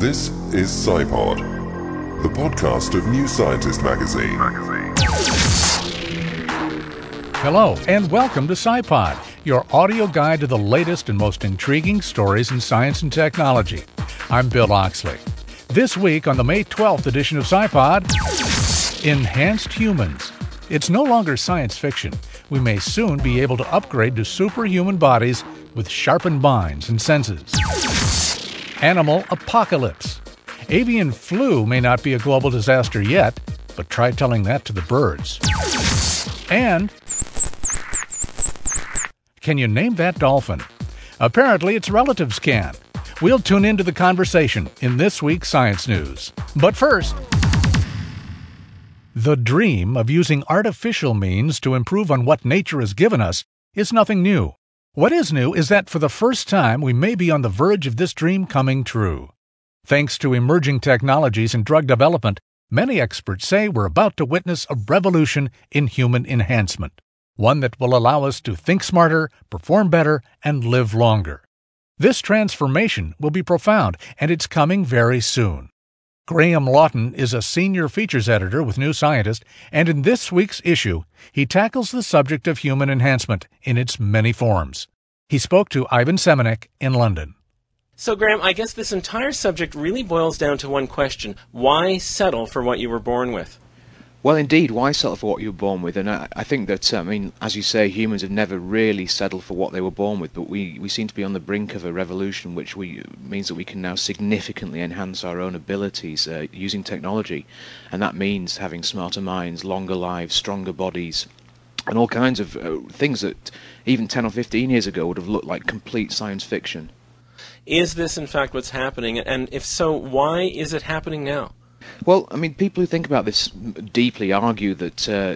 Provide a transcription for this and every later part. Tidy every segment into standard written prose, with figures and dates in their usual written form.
This is SciPod, the podcast of New Scientist magazine. Hello, and welcome to SciPod, your audio guide to the latest and most intriguing stories in science and technology. I'm Bill Oxley. This week on the May 12th edition of SciPod, Enhanced Humans. It's no longer science fiction. We may soon be able to upgrade to superhuman bodies with sharpened minds and senses. Animal apocalypse. Avian flu may not be a global disaster yet, but try telling that to the birds. And can you name that dolphin? Apparently its relatives can. We'll tune into the conversation in this week's Science News. But first, the dream of using artificial means to improve on what nature has given us is nothing new. What is new is that for the first time we may be on the verge of this dream coming true. Thanks to emerging technologies and drug development, many experts say we're about to witness a revolution in human enhancement, one that will allow us to think smarter, perform better, and live longer. This transformation will be profound, and it's coming very soon. Graham Lawton is a senior features editor with New Scientist, and in this week's issue, he tackles the subject of human enhancement in its many forms. He spoke to Ivan Semeniuk in London. So, Graham, I guess this entire subject really boils down to one question. Why settle for what you were born with? Well, indeed, why settle for what you were born with? And I think that, as you say, humans have never really settled for what they were born with, but we seem to be on the brink of a revolution which means that we can now significantly enhance our own abilities using technology. And that means having smarter minds, longer lives, stronger bodies, and all kinds of things that even 10 or 15 years ago would have looked like complete science fiction. Is this, in fact, what's happening? And if so, why is it happening now? Well, people who think about this deeply argue that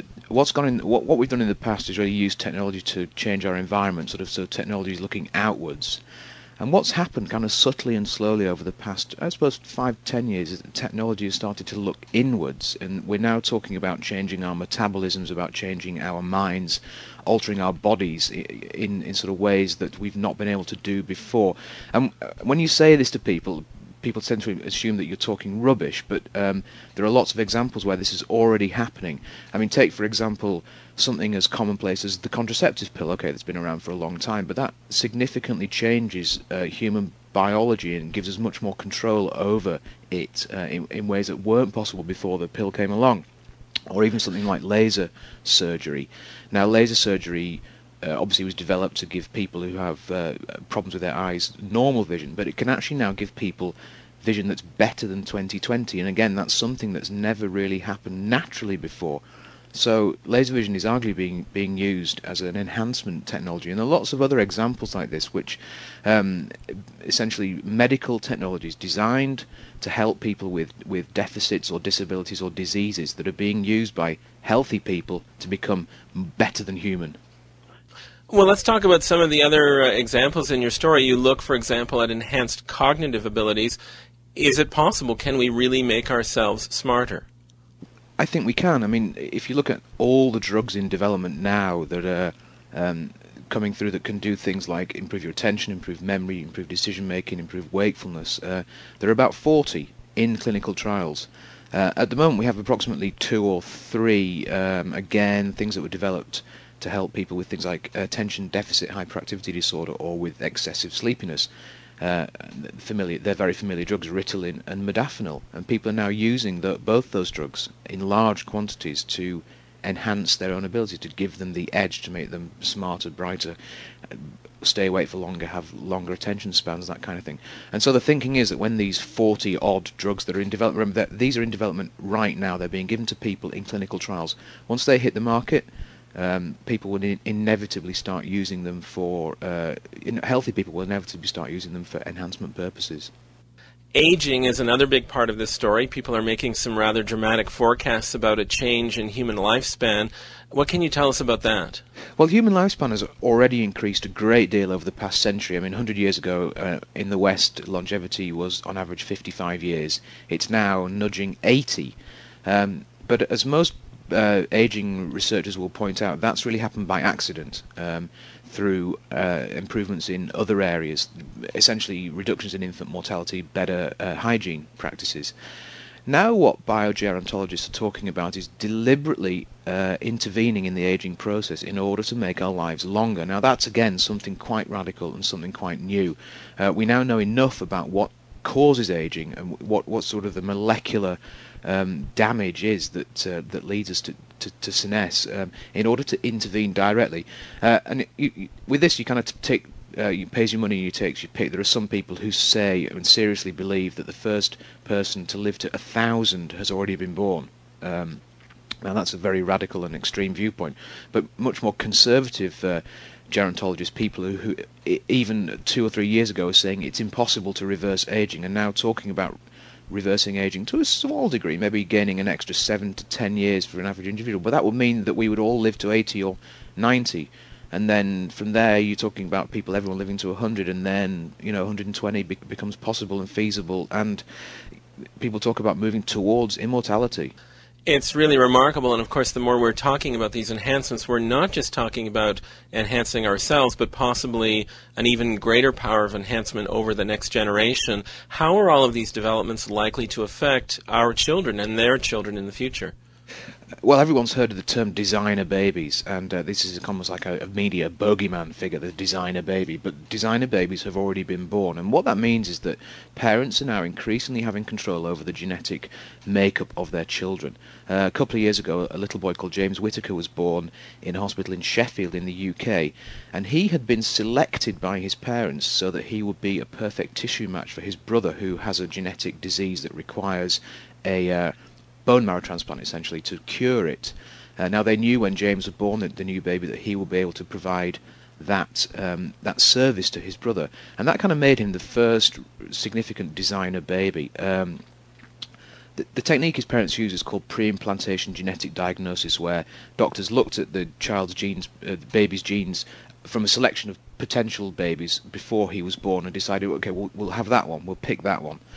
what we've done in the past is really use technology to change our environment, so technology is looking outwards. And what's happened kind of subtly and slowly over the past, I suppose, 5-10 years is that technology has started to look inwards, and we're now talking about changing our metabolisms, about changing our minds, altering our bodies in sort of ways that we've not been able to do before. And when you say this to people tend to assume that you're talking rubbish, but there are lots of examples where this is already happening. Take, for example, something as commonplace as the contraceptive pill. Okay, that's been around for a long time, but that significantly changes human biology and gives us much more control over it in ways that weren't possible before the pill came along. Or even something like laser surgery. Now, laser surgery obviously was developed to give people who have problems with their eyes normal vision, but it can actually now give people vision that's better than 20/20, and again, that's something that's never really happened naturally before. So laser vision is arguably being used as an enhancement technology, and there are lots of other examples like this, which essentially medical technologies designed to help people with deficits or disabilities or diseases that are being used by healthy people to become better than human. Well, let's talk about some of the other examples in your story. You look, for example, at enhanced cognitive abilities. Is it possible? Can we really make ourselves smarter? I think we can. If you look at all the drugs in development now that are coming through that can do things like improve your attention, improve memory, improve decision-making, improve wakefulness, there are about 40 in clinical trials. At the moment, we have approximately 2 or 3, again, things that were developed to help people with things like attention deficit hyperactivity disorder or with excessive sleepiness. They're very familiar drugs, Ritalin and modafinil, and people are now using both those drugs in large quantities to enhance their own ability, to give them the edge, to make them smarter, brighter, stay awake for longer, have longer attention spans, that kind of thing. And so the thinking is that when these 40-odd drugs that are in development, remember that these are in development right now, they're being given to people in clinical trials. Once they hit the market, people will inevitably start using them for healthy people will inevitably start using them for enhancement purposes. Aging is another big part of this story. People are making some rather dramatic forecasts about a change in human lifespan. What can you tell us about that? Well, human lifespan has already increased a great deal over the past century. 100 years ago in the West, longevity was on average 55 years. It's now nudging 80. But as most aging researchers will point out, that's really happened by accident, through improvements in other areas, essentially reductions in infant mortality, better hygiene practices. Now what biogerontologists are talking about is deliberately intervening in the aging process in order to make our lives longer. Now that's again something quite radical and something quite new. We now know enough about what causes aging and what sort of the molecular damage is that leads us to senesce, in order to intervene directly. And with this you kind of take you pays your money and you takes your pick. There are some people who say and seriously believe that the first person to live to 1,000 has already been born. Now that's a very radical and extreme viewpoint, but much more conservative gerontologists, people who even 2 or 3 years ago were saying it's impossible to reverse aging, are now talking about reversing aging to a small degree, maybe gaining an extra 7 to 10 years for an average individual. But that would mean that we would all live to 80 or 90. And then from there, you're talking about everyone living to 100, and then 120 becomes possible and feasible, and people talk about moving towards immortality. It's really remarkable, and of course the more we're talking about these enhancements, we're not just talking about enhancing ourselves, but possibly an even greater power of enhancement over the next generation. How are all of these developments likely to affect our children and their children in the future? Well, everyone's heard of the term designer babies, and this is almost like a media bogeyman figure, the designer baby. But designer babies have already been born, and what that means is that parents are now increasingly having control over the genetic makeup of their children. A couple of years ago, a little boy called James Whittaker was born in a hospital in Sheffield in the UK, and he had been selected by his parents so that he would be a perfect tissue match for his brother, who has a genetic disease that requires a bone marrow transplant, essentially, to cure it. Now they knew when James was born, the new baby, that he would be able to provide that service to his brother, and that kind of made him the first significant designer baby. The technique his parents use is called pre-implantation genetic diagnosis, where doctors looked at the child's genes, the baby's genes, from a selection of potential babies before he was born, and decided, okay, we'll have that one, we'll pick that one.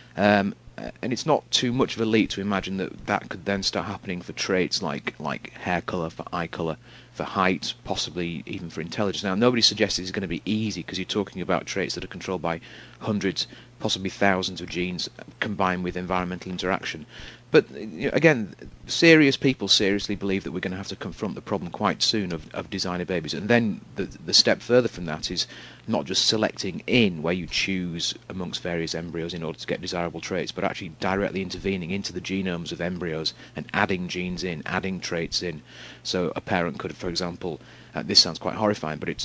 And it's not too much of a leap to imagine that could then start happening for traits like hair colour, for eye colour, for height, possibly even for intelligence. Now, nobody suggests it's going to be easy, because you're talking about traits that are controlled by hundreds, possibly thousands of genes combined with environmental interaction. But again, serious people seriously believe that we're going to have to confront the problem quite soon of designer babies. And then the step further from that is not just selecting in, where you choose amongst various embryos in order to get desirable traits, but actually directly intervening into the genomes of embryos and adding genes in, adding traits in. So a parent could, for example, this sounds quite horrifying, but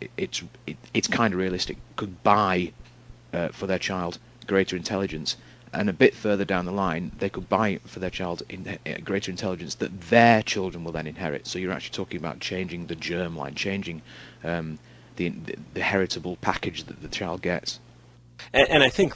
it's kind of realistic, could buy for their child greater intelligence, and a bit further down the line they could buy for their child greater intelligence that their children will then inherit. So you're actually talking about changing the germline, changing the heritable package that the child gets. And I think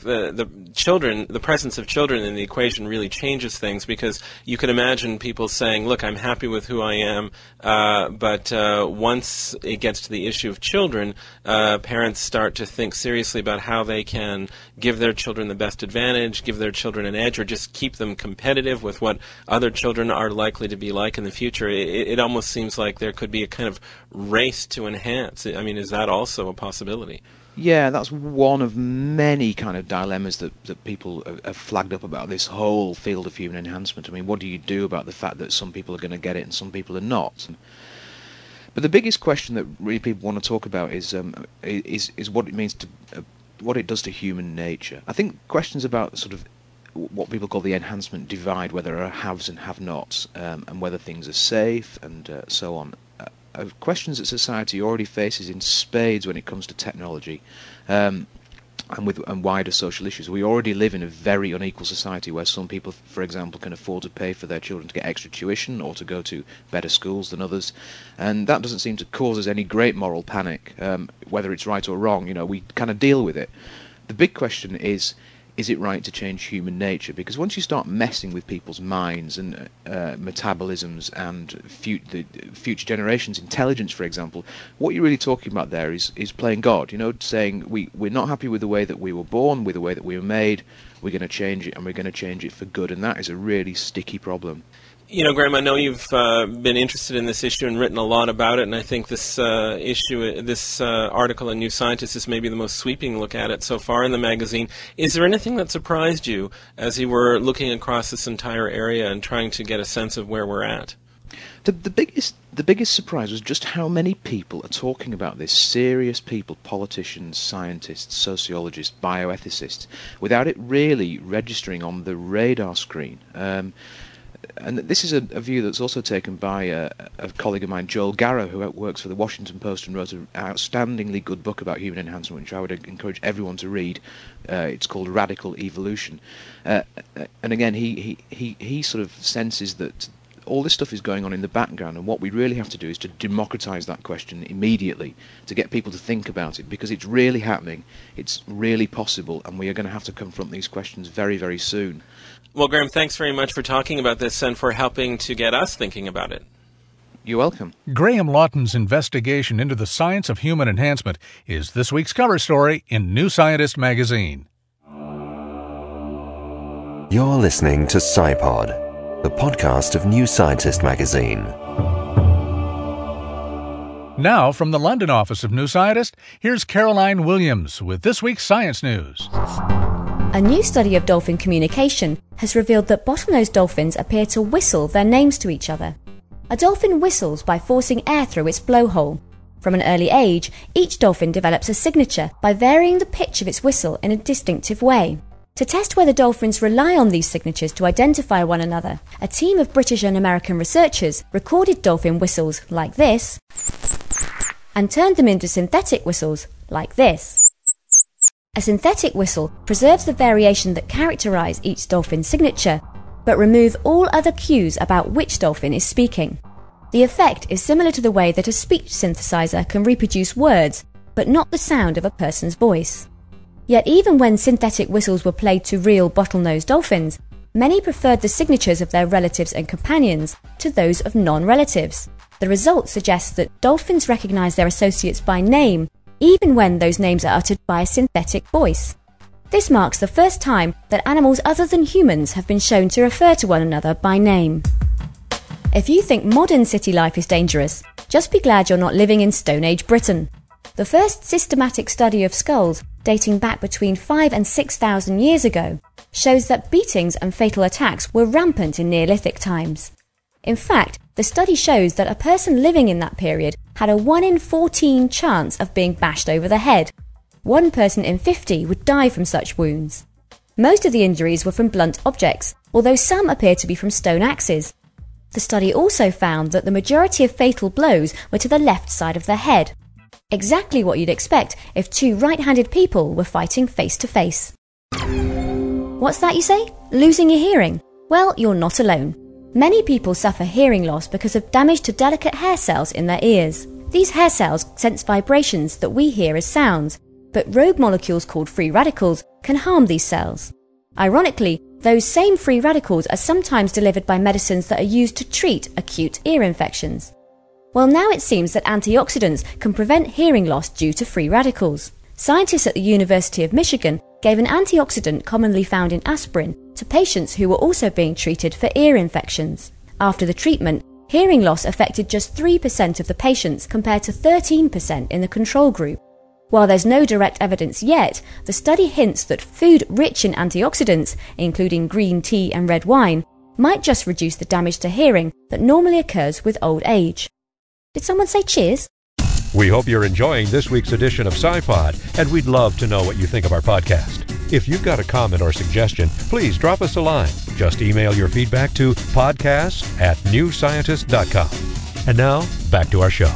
the presence of children in the equation really changes things, because you can imagine people saying, look, I'm happy with who I am, but once it gets to the issue of children, parents start to think seriously about how they can give their children the best advantage, give their children an edge, or just keep them competitive with what other children are likely to be like in the future. It almost seems like there could be a kind of race to enhance. I mean, is that also a possibility? Yeah, that's one of many kind of dilemmas that people have flagged up about this whole field of human enhancement. I mean, what do you do about the fact that some people are going to get it and some people are not? But the biggest question that really people want to talk about is what it means to what it does to human nature. I think questions about sort of what people call the enhancement divide, whether there are haves and have-nots, and whether things are safe and so on, questions that society already faces in spades when it comes to technology, and wider social issues. We already live in a very unequal society where some people, for example, can afford to pay for their children to get extra tuition or to go to better schools than others, and that doesn't seem to cause us any great moral panic. Whether it's right or wrong, we kind of deal with it. The big question is it right to change human nature? Because once you start messing with people's minds and metabolisms and the future generations' intelligence, for example, what you're really talking about there is playing God, saying we're not happy with the way that we were born, with the way that we were made, we're going to change it, and we're going to change it for good, and that is a really sticky problem. Graham, I know you've been interested in this issue and written a lot about it, and I think this article in New Scientist is maybe the most sweeping look at it so far in the magazine. Is there anything that surprised you as you were looking across this entire area and trying to get a sense of where we're at? The biggest surprise was just how many people are talking about this. Serious people, politicians, scientists, sociologists, bioethicists, without it really registering on the radar screen. And this is a view that's also taken by a colleague of mine, Joel Garrow, who works for the Washington Post and wrote an outstandingly good book about human enhancement, which I would encourage everyone to read. It's called Radical Evolution. And again, he sort of senses that all this stuff is going on in the background, and what we really have to do is to democratize that question immediately, to get people to think about it, because it's really happening, it's really possible, and we are going to have to confront these questions very, very soon. Well, Graham, thanks very much for talking about this and for helping to get us thinking about it. You're welcome. Graham Lawton's investigation into the science of human enhancement is this week's cover story in New Scientist magazine. You're listening to SciPod, the podcast of New Scientist magazine. Now, from the London office of New Scientist, here's Caroline Williams with this week's science news. A new study of dolphin communication has revealed that bottlenose dolphins appear to whistle their names to each other. A dolphin whistles by forcing air through its blowhole. From an early age, each dolphin develops a signature by varying the pitch of its whistle in a distinctive way. To test whether dolphins rely on these signatures to identify one another, a team of British and American researchers recorded dolphin whistles like this and turned them into synthetic whistles like this. A synthetic whistle preserves the variation that characterize each dolphin's signature, but remove all other cues about which dolphin is speaking. The effect is similar to the way that a speech synthesizer can reproduce words, but not the sound of a person's voice. Yet even when synthetic whistles were played to real bottlenose dolphins, many preferred the signatures of their relatives and companions to those of non-relatives. The result suggests that dolphins recognize their associates by name, even when those names are uttered by a synthetic voice. This marks the first time that animals other than humans have been shown to refer to one another by name. If you think modern city life is dangerous, just be glad you're not living in Stone Age Britain. The first systematic study of skulls, dating back between 5,000 and 6,000 years ago, shows that beatings and fatal attacks were rampant in Neolithic times. In fact, the study shows that a person living in that period had a 1 in 14 chance of being bashed over the head. 1 person in 50 would die from such wounds. Most of the injuries were from blunt objects, although some appear to be from stone axes. The study also found that the majority of fatal blows were to the left side of the head. Exactly what you'd expect if 2 right-handed people were fighting face to face. What's that you say? Losing your hearing? Well, you're not alone. Many people suffer hearing loss because of damage to delicate hair cells in their ears. These hair cells sense vibrations that we hear as sounds, but rogue molecules called free radicals can harm these cells. Ironically, those same free radicals are sometimes delivered by medicines that are used to treat acute ear infections. Well, now it seems that antioxidants can prevent hearing loss due to free radicals. Scientists at the University of Michigan gave an antioxidant commonly found in aspirin to patients who were also being treated for ear infections. After the treatment, hearing loss affected just 3% of the patients compared to 13% in the control group. While there's no direct evidence yet, the study hints that food rich in antioxidants, including green tea and red wine, might just reduce the damage to hearing that normally occurs with old age. Did someone say cheers? We hope you're enjoying this week's edition of SciPod, and we'd love to know what you think of our podcast. If you've got a comment or suggestion, please drop us a line. Just email your feedback to podcast@newscientist.com. And now, back to our show.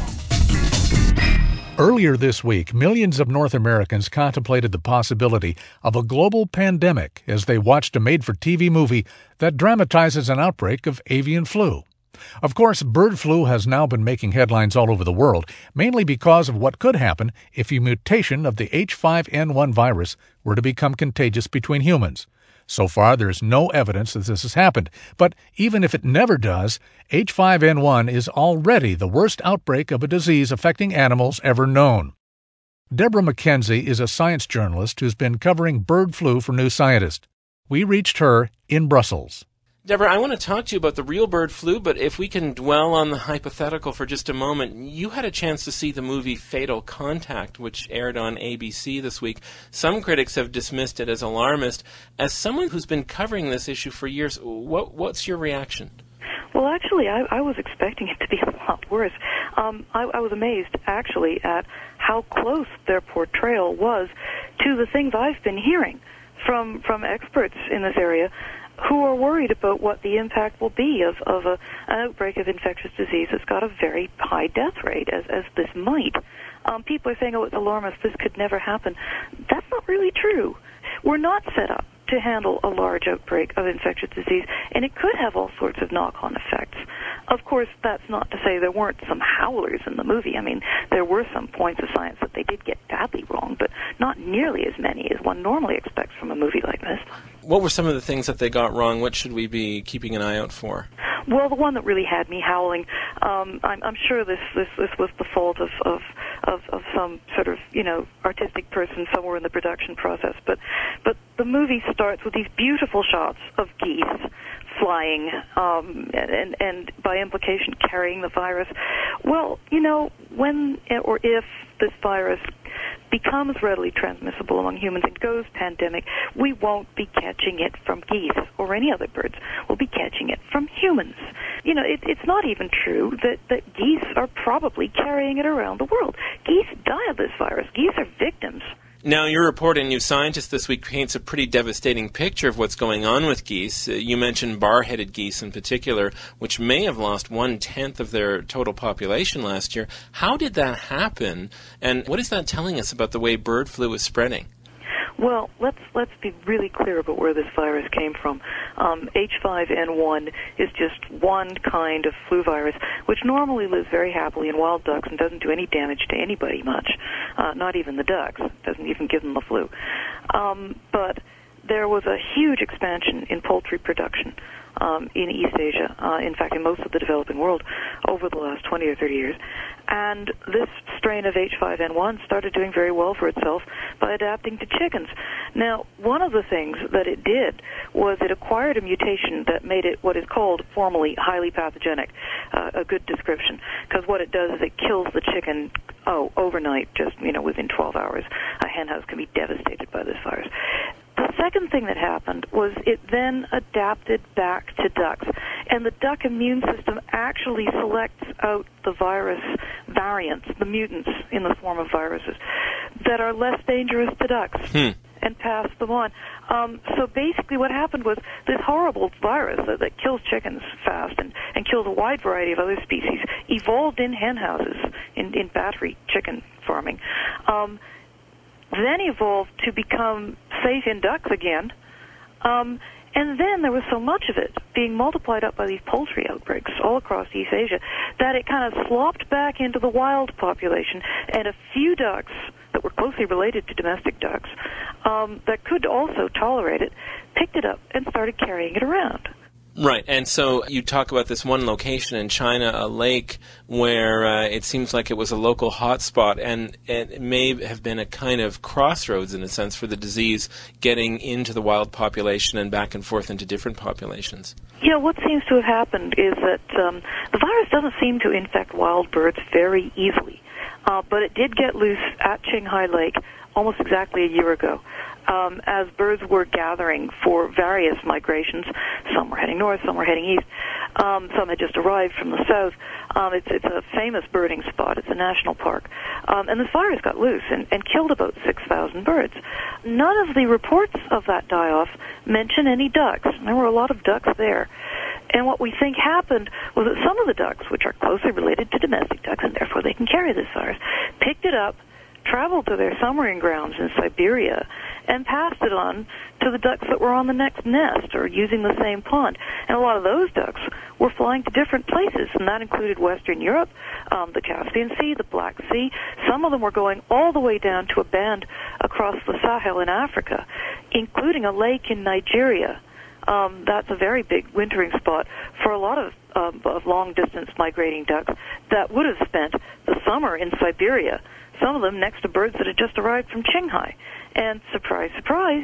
Earlier this week, millions of North Americans contemplated the possibility of a global pandemic as they watched a made-for-TV movie that dramatizes an outbreak of avian flu. Of course, bird flu has now been making headlines all over the world, mainly because of what could happen if a mutation of the H5N1 virus were to become contagious between humans. So far, there's no evidence that this has happened, but even if it never does, H5N1 is already the worst outbreak of a disease affecting animals ever known. Deborah McKenzie is a science journalist who's been covering bird flu for New Scientist. We reached her in Brussels. Deborah, I want to talk to you about the real bird flu, but if we can dwell on the hypothetical for just a moment, you had a chance to see the movie Fatal Contact, which aired on ABC this week. Some critics have dismissed it as alarmist. As someone who's been covering this issue for years, what's your reaction? Well, actually, I was expecting it to be a lot worse. I was amazed, actually, at how close their portrayal was to the things I've been hearing from experts in this area who are worried about what the impact will be of an outbreak of infectious disease that's got a very high death rate, as this might. People are saying, oh, it's alarmist, this could never happen. That's not really true. We're not set up to handle a large outbreak of infectious disease, and it could have all sorts of knock-on effects. Of course, that's not to say there weren't some howlers in the movie. I mean, there were some points of science that they did get badly wrong, but not nearly as many as one normally expects from a movie like this. What were some of the things that they got wrong? What should we be keeping an eye out for? Well, the one that really had me howling, I'm sure this was the fault of some sort of, artistic person somewhere in the production process. But the movie starts with these beautiful shots of geese flying, and by implication carrying the virus. Well, when or if this virus becomes readily transmissible among humans and goes pandemic, we won't be catching it from geese or any other birds. We'll be catching it from humans. It's not even true that geese are probably carrying it around the world. Geese die of this virus. Geese are victims. Now, your report in New Scientist this week paints a pretty devastating picture of what's going on with geese. You mentioned bar-headed geese in particular, which may have lost 1/10 of their total population last year. How did that happen, and what is that telling us about the way bird flu is spreading? Well, let's be really clear about where this virus came from. H5N1 is just one kind of flu virus, which normally lives very happily in wild ducks and doesn't do any damage to anybody much, not even the ducks. It doesn't even give them the flu. But there was a huge expansion in poultry production in East Asia, in fact, in most of the developing world, over the last 20 or 30 years. And this strain of H5N1 started doing very well for itself by adapting to chickens. Now, one of the things that it did was it acquired a mutation that made it what is called formally highly pathogenic, a good description, because what it does is it kills the chicken overnight, just, within 12 hours. A hen house can be devastated by this virus. The second thing that happened was it then adapted back to ducks, and the duck immune system actually selects out the virus variants, the mutants in the form of viruses, that are less dangerous to ducks, and pass them on. So basically what happened was this horrible virus that kills chickens fast and kills a wide variety of other species evolved in hen houses, in battery chicken farming, then evolved to become safe in ducks again, and then there was so much of it being multiplied up by these poultry outbreaks all across East Asia that it kind of slopped back into the wild population, and a few ducks that were closely related to domestic ducks that could also tolerate it picked it up and started carrying it around. Right, and so you talk about this one location in China, a lake, where it seems like it was a local hotspot, and it may have been a kind of crossroads, in a sense, for the disease getting into the wild population and back and forth into different populations. Yeah, what seems to have happened is that the virus doesn't seem to infect wild birds very easily, but it did get loose at Qinghai Lake almost exactly a year ago. As birds were gathering for various migrations. Some were heading north, some were heading east, some had just arrived from the south. It's a famous birding spot. It's a national park. And this virus got loose and killed about 6,000 birds. None of the reports of that die-off mention any ducks. There were a lot of ducks there. And what we think happened was that some of the ducks, which are closely related to domestic ducks, and therefore they can carry this virus, picked it up, traveled to their summering grounds in Siberia, and passed it on to the ducks that were on the next nest or using the same pond. And a lot of those ducks were flying to different places, and that included Western Europe, the Caspian Sea, the Black Sea. Some of them were going all the way down to a band across the Sahel in Africa, including a lake in Nigeria. That's a very big wintering spot for a lot of long-distance migrating ducks that would have spent the summer in Siberia, some of them next to birds that had just arrived from Qinghai. And surprise, surprise,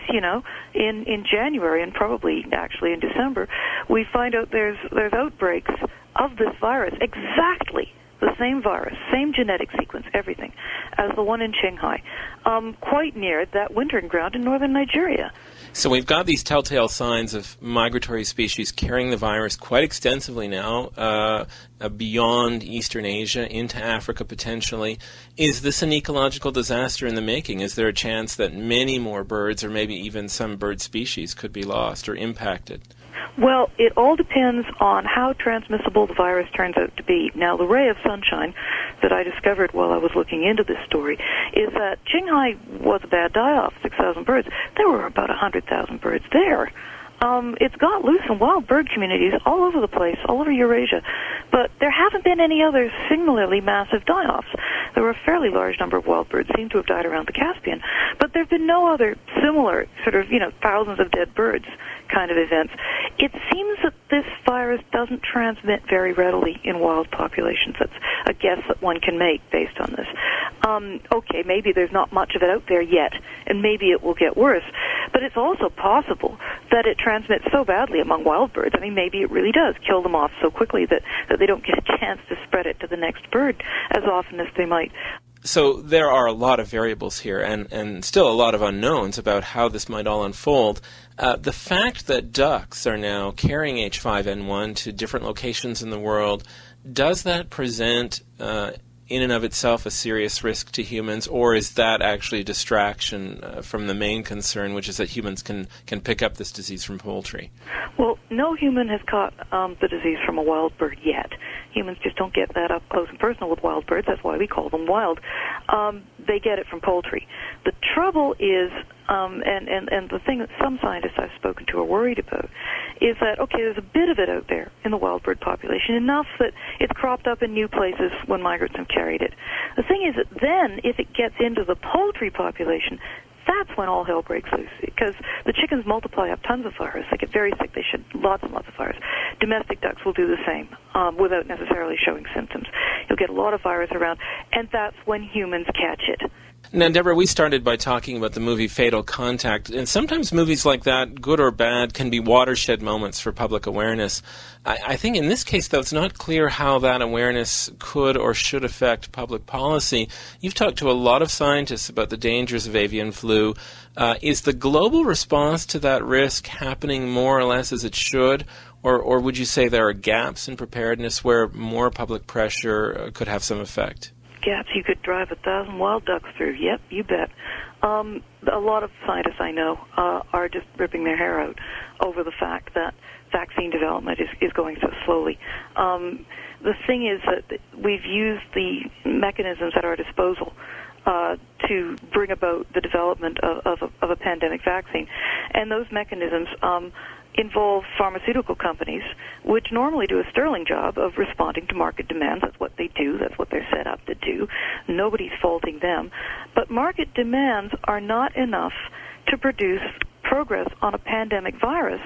in January and probably actually in December, we find out there's outbreaks of this virus, exactly the same virus, same genetic sequence, everything, as the one in Qinghai, quite near that wintering ground in northern Nigeria. So we've got these telltale signs of migratory species carrying the virus quite extensively now, beyond Eastern Asia, into Africa potentially. Is this an ecological disaster in the making? Is there a chance that many more birds, or maybe even some bird species, could be lost or impacted? Well, it all depends on how transmissible the virus turns out to be. Now, the ray of sunshine that I discovered while I was looking into this story is that Qinghai was a bad die-off, 6,000 birds. There were about 100,000 birds there. It's got loose in wild bird communities all over the place, all over Eurasia. But there haven't been any other similarly massive die-offs. There were a fairly large number of wild birds seem to have died around the Caspian. But there have been no other similar sort of, thousands of dead birds kind of events. It seems that this virus doesn't transmit very readily in wild populations. That's a guess that one can make based on this. Okay, maybe there's not much of it out there yet, and maybe it will get worse. But it's also possible that it transmits so badly among wild birds. I mean, maybe it really does kill them off so quickly that they don't get a chance to spread it to the next bird as often as they might. So there are a lot of variables here and still a lot of unknowns about how this might all unfold. The fact that ducks are now carrying H5N1 to different locations in the world, does that present in and of itself a serious risk to humans, or is that actually a distraction from the main concern, which is that humans can pick up this disease from poultry? Well, no human has caught the disease from a wild bird yet. Humans just don't get that up close and personal with wild birds. That's why we call them wild. They get it from poultry. The trouble is, and the thing that some scientists I've spoken to are worried about, is that, okay, there's a bit of it out there in the wild bird population, enough that it's cropped up in new places when migrants have carried it. The thing is that then, if it gets into the poultry population, that's when all hell breaks loose, because the chickens multiply up tons of virus. They get very sick. They shed lots and lots of virus. Domestic ducks will do the same without necessarily showing symptoms. You'll get a lot of virus around, and that's when humans catch it. Now, Deborah, we started by talking about the movie Fatal Contact, and sometimes movies like that, good or bad, can be watershed moments for public awareness. I think in this case, though, it's not clear how that awareness could or should affect public policy. You've talked to a lot of scientists about the dangers of avian flu. Is the global response to that risk happening more or less as it should, or would you say there are gaps in preparedness where more public pressure could have some effect? Gaps you could drive 1,000 wild ducks through. Yep, you bet. A lot of scientists I know are just ripping their hair out over the fact that vaccine development is going so slowly. The thing is that we've used the mechanisms at our disposal to bring about the development of a pandemic vaccine. And those mechanisms involve pharmaceutical companies, which normally do a sterling job of responding to market demands. That's what they do. That's what they're set up to do. Nobody's faulting them. But market demands are not enough to produce progress on a pandemic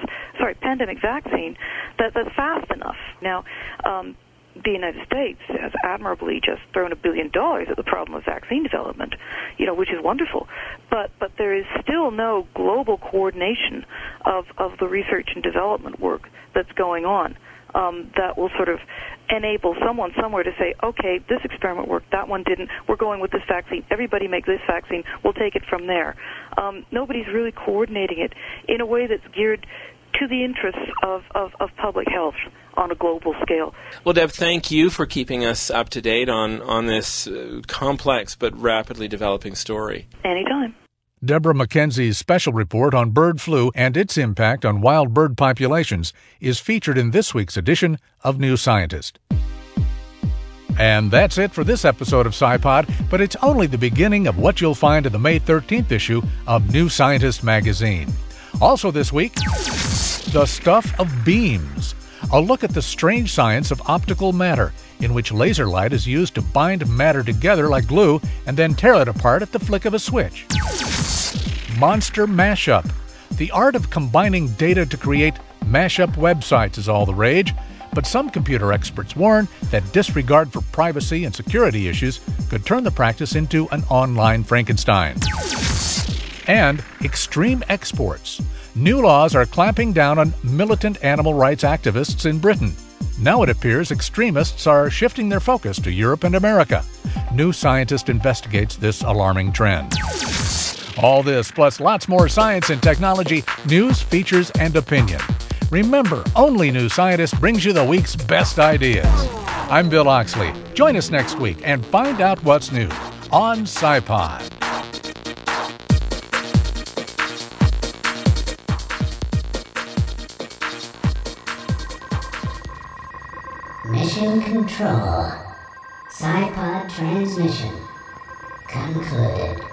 vaccine that's fast enough. Now, the United States has admirably just thrown $1 billion at the problem of vaccine development, which is wonderful. But there is still no global coordination of the research and development work that's going on that will sort of enable someone somewhere to say, okay, this experiment worked, that one didn't, we're going with this vaccine, everybody make this vaccine, we'll take it from there. Nobody's really coordinating it in a way that's geared to the interests of public health on a global scale. Well, Deb, thank you for keeping us up to date on this complex but rapidly developing story. Anytime. Deborah Mackenzie's special report on bird flu and its impact on wild bird populations is featured in this week's edition of New Scientist. And that's it for this episode of SciPod, but it's only the beginning of what you'll find in the May 13th issue of New Scientist magazine. Also this week, the stuff of beams. A look at the strange science of optical matter, in which laser light is used to bind matter together like glue and then tear it apart at the flick of a switch. Monster mashup. The art of combining data to create mashup websites is all the rage, but some computer experts warn that disregard for privacy and security issues could turn the practice into an online Frankenstein. And extreme exports. New laws are clamping down on militant animal rights activists in Britain. Now it appears extremists are shifting their focus to Europe and America. New Scientist investigates this alarming trend. All this, plus lots more science and technology, news, features, and opinion. Remember, only New Scientist brings you the week's best ideas. I'm Bill Oxley. Join us next week and find out what's new on SciPod. Mission Control. SciPod transmission concluded.